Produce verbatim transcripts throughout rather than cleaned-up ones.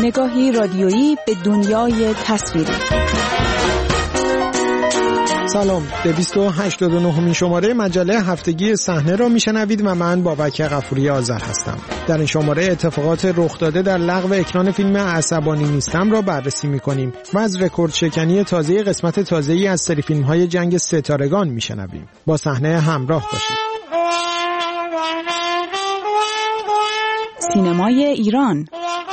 نگاهی رادیویی به دنیای تصویری. سلام، دویست و هشتاد و نهمین شماره مجله هفتگی صحنه را میشنوید و من بابک غفوری آذر هستم. در این شماره اتفاقات رخ داده در لغو اکران فیلم عصبانی نیستم را بررسی میکنیم و از رکورد شکنی تازه قسمت تازه‌ای از سری فیلم‌های جنگ ستارگان میشنویم. با صحنه همراه باشید. سینمای ایران.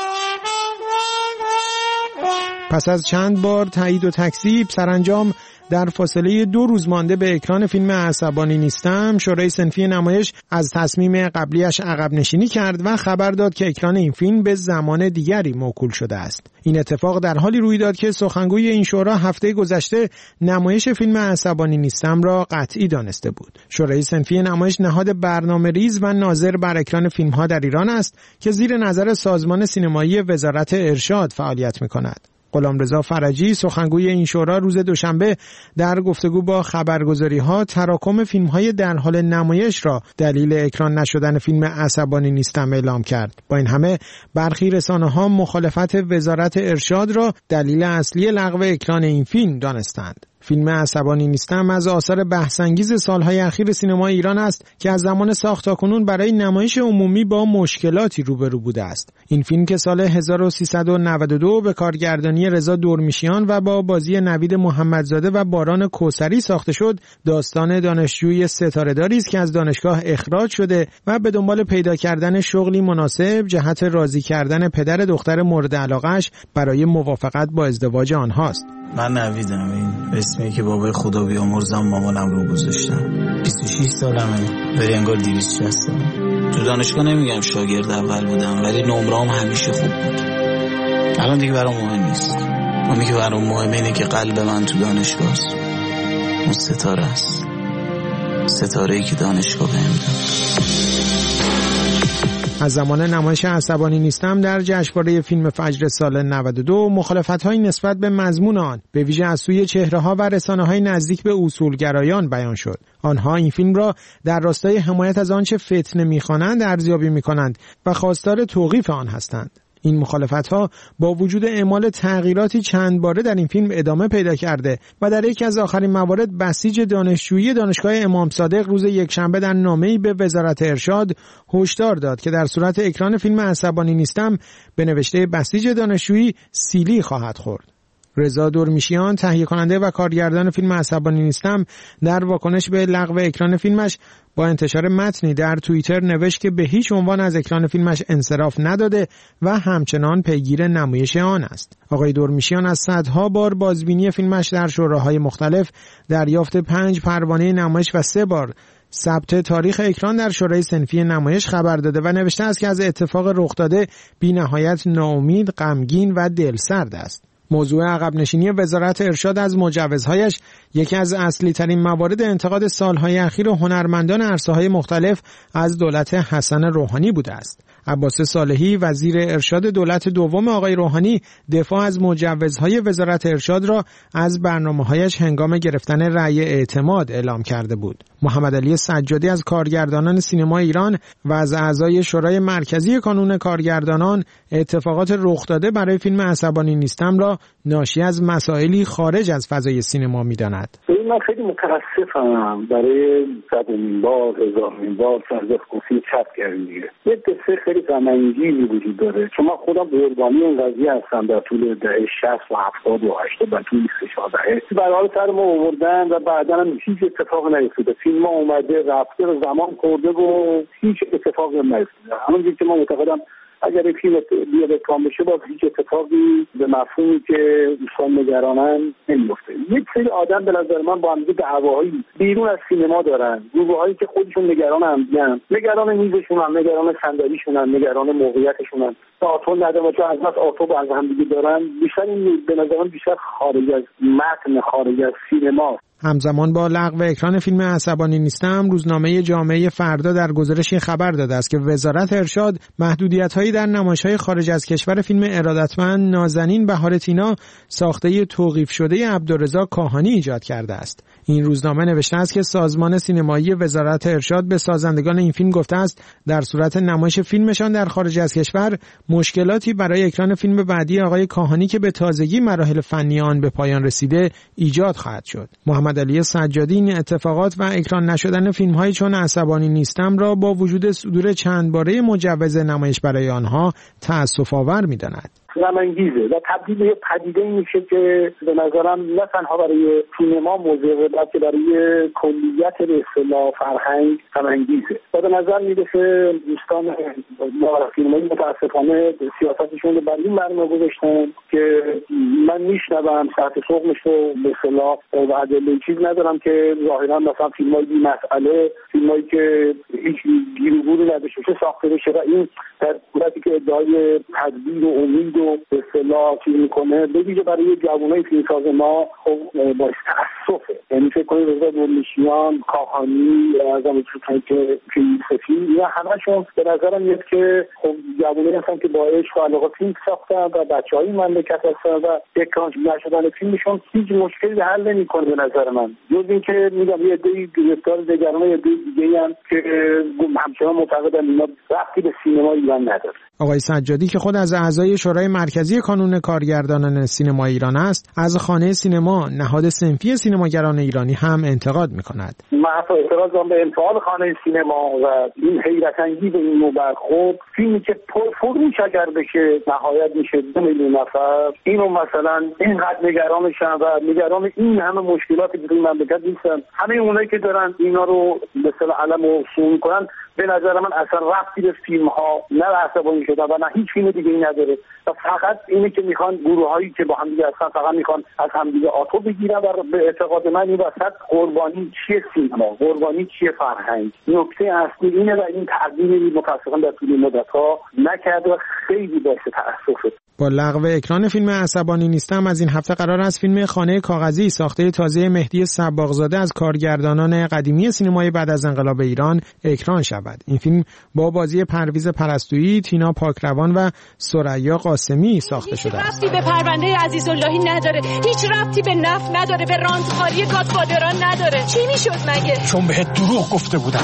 پس از چند بار تایید و تکذیب، سرانجام در فاصله دو روز مانده به اکران فیلم عصبانی نیستم، شورای صنفی نمایش از تصمیم قبلیش عقب نشینی کرد و خبر داد که اکران این فیلم به زمان دیگری موکول شده است. این اتفاق در حالی روی داد که سخنگوی این شورا هفته گذشته نمایش فیلم عصبانی نیستم را قطعی دانسته بود. شورای صنفی نمایش نهاد برنامه‌ریز و ناظر بر اکران فیلم‌ها در ایران است که زیر نظر سازمان سینمایی وزارت ارشاد فعالیت می‌کند. غلامرضا فرجی سخنگوی این شورا روز دوشنبه در گفتگو با خبرگزاری‌ها تراکم فیلم‌های در حال نمایش را دلیل اکران نشدن فیلم عصبانی نیستم اعلام کرد. با این همه برخی رسانه‌ها مخالفت وزارت ارشاد را دلیل اصلی لغو اکران این فیلم دانستند. فیلم عصبانی نیستم از آثار بحث‌انگیز سالهای اخیر سینما ایران است که از زمان ساخت تاکنون برای نمایش عمومی با مشکلاتی روبرو بوده است. این فیلم که سال هزار و سیصد و نود و دو به کارگردانی رضا دورمیشیان و با بازی نوید محمدزاده و باران کوثری ساخته شد، داستان دانشجوی ستاره‌داری است که از دانشگاه اخراج شده و به دنبال پیدا کردن شغلی مناسب جهت راضی کردن پدر دختر مورد علاقه‌اش برای موافقت با ازدواج آنهاست. من نویدم، این اسمی که بابای خدا بیامرزم مامانم رو گذاشتم. بیست و شش سالمه، ولی انگار دویست و شصت. تو دانشگاه نمیگم شاگرد اول بودم، ولی نمره‌ام همیشه خوب بود. الان دیگه برام مهم نیست. اونی که برام مهمه اینه که قلب من تو دانشگاه است. اون ستاره است. ستاره‌ای که دانشگاه بهم داد. از زمان نمایش عصبانی نیستم در جشنواره فیلم فجر سال نود و دو مخالفت‌های نسبت به مضمون آن به ویژه از سوی چهره‌ها و رسانه‌های نزدیک به اصولگرایان بیان شد. آنها این فیلم را در راستای حمایت از آنچه فتنه می‌خوانند ارزیابی می‌کنند و خواستار توقیف آن هستند. این مخالفت‌ها با وجود اعمال تغییراتی چند باره در این فیلم ادامه پیدا کرده و در یکی از آخرین موارد بسیج دانشجویی دانشگاه امام صادق روز یکشنبه در نامه‌ای به وزارت ارشاد هشدار داد که در صورت اکران فیلم عصبانی نیستم به نوشته بسیج دانشجویی سیلی خواهد خورد. رضا دورمیشیان تهیه کننده و کارگردان فیلم عصبانی نیستم در واکنش به لغو اکران فیلمش با انتشار متنی در توییتر نوشت که به هیچ عنوان از اکران فیلمش انصراف نداده و همچنان پیگیر نمایش آن است. آقای دورمیشیان از صدها بار بازبینی فیلمش در شوراهای مختلف، دریافت پنج پروانه نمایش و سه بار ثبت تاریخ اکران در شورای صنفی نمایش خبر داده و نوشته است که از اتفاق رخ داده بی نهایت ناامید، غمگین و دلسرد است. موضوع عقب نشینی وزارت ارشاد از مجوزهایش یکی از اصلی ترین موارد انتقاد سالهای اخیر هنرمندان عرصه‌های مختلف از دولت حسن روحانی بوده است. عباس صالحی وزیر ارشاد دولت دوم آقای روحانی دفاع از مجوزهای وزارت ارشاد را از برنامه‌هایش هنگام گرفتن رأی اعتماد اعلام کرده بود. محمد علی سجادی از کارگردانان سینما ایران و از اعضای شورای مرکزی کانون کارگردانان اتفاقات رخ داده برای فیلم عصبانی نیستم را ناشی از مسائلی خارج از فضای سینما می‌داند. من خیلی متاسفم برای صدمین بار، هزارمین بار سرزخگوفی چپ کردیم دیگه. یه قصه خیلی غم‌انگیزی وجود داره، چون من خودم قربانی این قضیه هستم. در طول دهه شصت و هفتاد و هشتاد و طول سه چهار دهه برای سر ما آوردن و بعدا هم هیچ اتفاق نیفتاده. فیلم ها اومده رفته و زمان خورده و هیچ اتفاقی نیفتاده. همونجوری که من معتقدم اگر این فیلم بیاد کام بشه باز هیچ اتفاقی به مفهومی که دوستان نگرانن نمیفته. یک سری آدم به نظر من با هم دعواهایی بیرون از سینما دارن، گروهایی که خودشون نگران همدیگه‌ان، نگران میزشونن، نگران صندلیشونن، نگران موقعیتشونن. آتو نداره و چون از بس آتو از هم دیگه دارن. بیشتر این به نظر من بیشتر خارج از متن، خارج از سینما. همزمان با لغو اکران فیلم عصبانی نیستم، روزنامه جامعه فردا در گزارشی خبر داده است که وزارت ارشاد محدودیت‌هایی در نمایش‌های خارج از کشور فیلم ارادتمند نازنین بهار تینا ساخته توقیف شده عبدالرضا کاهانی ایجاد کرده است. این روزنامه نوشته است که سازمان سینمایی وزارت ارشاد به سازندگان این فیلم گفته است در صورت نمایش فیلمشان در خارج از کشور مشکلاتی برای اکران فیلم بعدی آقای کاهانی که به تازگی مراحل فنی آن به پایان رسیده ایجاد خواهد شد. محمد علی سجادی این اتفاقات و اکران نشدن فیلم‌های چون عصبانی نیستم را با وجود صدور چند باره مجوز نمایش برای آنها تأسف‌آور می‌داند. غم‌انگیزه و تبدیل به پدیده میشه که به نظرم نه تنها برای سینما موضوع بلکه برای کلیت به اصطلاح فرهنگ غم‌انگیزه و به نظر میرسه دوستان فیلمایی متاسفانه سیاستشون رو بر این مبنا گذاشتن که من میشنوم ساعت صبحش رو به اصطلاح و ادله چیز ندارم که ظاهرا مثلا فیلمای بی مسئله، فیلمایی که هیچ گیروگوری نداشته ساخته بشه و این در صورتی که ادعای تدبیر و امید و به اصطلاح چیز میکنه به ویژه برای جوانای فیلمساز ما خب باعث تأسفه. یعنی فکر کنید رضا دورنشیان، کاهانی، اعظم که سفی اینا همشون به نظرم میاد که خب جوانایی هستن که با عشق و علاقه فیلم ساختن و بچهای مملکت هستن و اکران نشدن فیلمشون هیچ مشکلی حل نمیکنه به نظر من، جز اینکه میگم یه عده‌ای گرفتار نگران یه عده دیگه ان که همچنان معتقدن اینا ربطی به سینما ایران نداره. آقای سجادی که خود از اعضای شورای مرکزی کانون کارگردانان سینما ایران است، از خانه سینما نهاد صنفی سینماگران ایرانی هم انتقاد می‌کند. من اعتراض دارم به انفعال خانه سینما و این حیرت انگیز این نوع برخورد. فیلمی که پرفروش اگر بشه نهایت میشه دو میلیون نفر، اینو مثلا اینقدر نگرانشن و نگران این همه مشکلاتی که این مملکت نیستن. همه اونایی که دارن اینا رو به اصطلاح علم و سون کنن به نظر من اصلا ربطی به فیلم ها نه عصبانی شدن و نه هیچ فیلم دیگه ای نداره و فقط اینه که میخوان گروه هایی که با هم دیگه هستن فقط میخوان از هم دیگه آتو بگیرن و به اعتقاد من این وسط قربانی چیه سینما، قربانی چیه فرهنگ. نکته اصلی اینه و این تغییری متاسفانه در طول مدت ها نکرده و خیلی باعث تأسفه. با لغو اکران فیلم عصبانی نیستم از این هفته قرار است فیلم خانه کاغذی ساخته تازه مهدی صباغزاده از کارگردانان قدیمی سینمای بعد از انقلاب ایران اکران شود. این فیلم با بازی پرویز پرستویی، تینا پاکروان و ثریا قاسمی ساخته شده است. هیچ ربطی به پرونده عزیزاللهی نداره، هیچ ربطی به نفت نداره، به راندخاری گادفادران نداره. چی میشد مگه؟ چون بهت دروغ گفته بودم.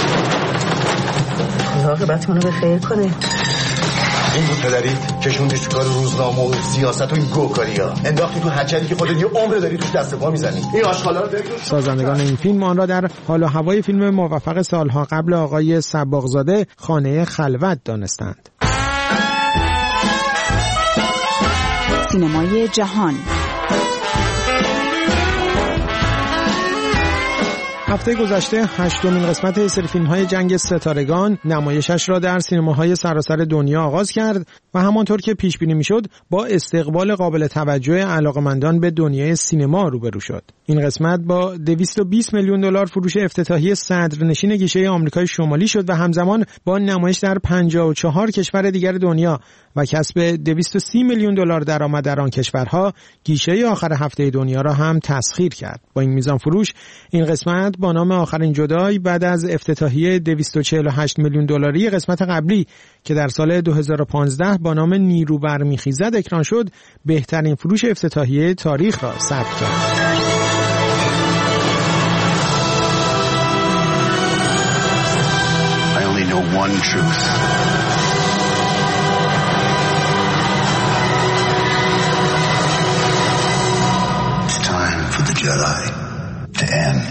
خدا عاقبتمون رو به خیر کنه. این بود پدریت کشوندی تو کار روزنامه و سیاست و این گوکاریا، انداختی تو هچلی که خودت یه عمر داری توش دست پا میزنی. این آشغالا رو بگو. سازندگان این فیلم آن را در حال و هوای فیلم موفق سالها قبل آقای صباغزاده خانه خلوت دانستند. سینمای جهان. هفته گذشته هشتمین قسمت سری فیلم‌های جنگ ستارگان نمایشش را در سینماهای سراسر دنیا آغاز کرد و همانطور که پیش بینی می‌شد با استقبال قابل توجه علاقه‌مندان به دنیای سینما روبرو شد. این قسمت با دویست و بیست میلیون دلار فروش افتتاحی صدرنشین گیشه آمریکای شمالی شد و همزمان با نمایش در پنجاه و چهار کشور دیگر دنیا و کسب دویست و سی میلیون دلار درآمد در آن کشورها گیشه آخر هفته دنیا را هم تسخیر کرد. با این میزان فروش این قسمت با نام آخرین جدای بعد از افتتاحیه دویست و چهل و هشت میلیون دلاری قسمت قبلی که در سال دو هزار و پانزده با نام نیرو برمیخیزد اکران شد بهترین فروش افتتاحیه تاریخ را ثبت کرد. I only know one truth. It's time for the Jedi to end.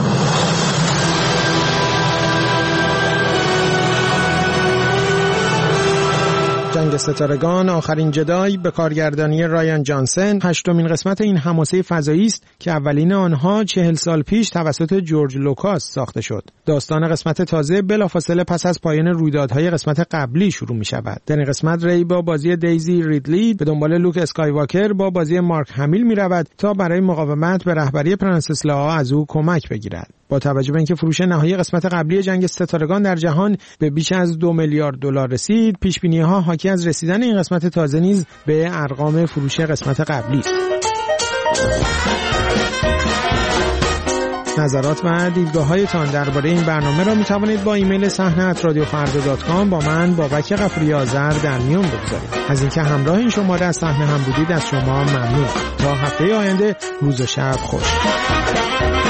جنگ ستارگان آخرین جدای به کارگردانی رایان جانسن هشتمین قسمت این حماسه فضایی است که اولین آنها چهل سال پیش توسط جورج لوکاس ساخته شد. داستان قسمت تازه بلافاصله پس از پایان رویدادهای قسمت قبلی شروع می شود. در این قسمت ری با بازی دیزی ریدلی به دنبال لوک اسکایواکر با بازی مارک همیل می رود تا برای مقاومت به رهبری پرنسس لائا از او کمک بگیرد. با توجه به اینکه فروش نهایی قسمت قبلی جنگ ستارگان در جهان به بیش از دو میلیارد دلار رسید، پیش‌بینی‌ها حاکی از رسیدن این قسمت تازه نیز به ارقام فروش قسمت قبلی است. نظرات و دیدگاه‌هایتان درباره این برنامه را می‌توانید با ایمیل صحنه ات رادیو فردا دات کام با من بابک غفوری آذر در میان بگذارید. از اینکه همراه این شماره از صحنه هم بودید از شما ممنون. تا هفته آینده روز و شب خوش.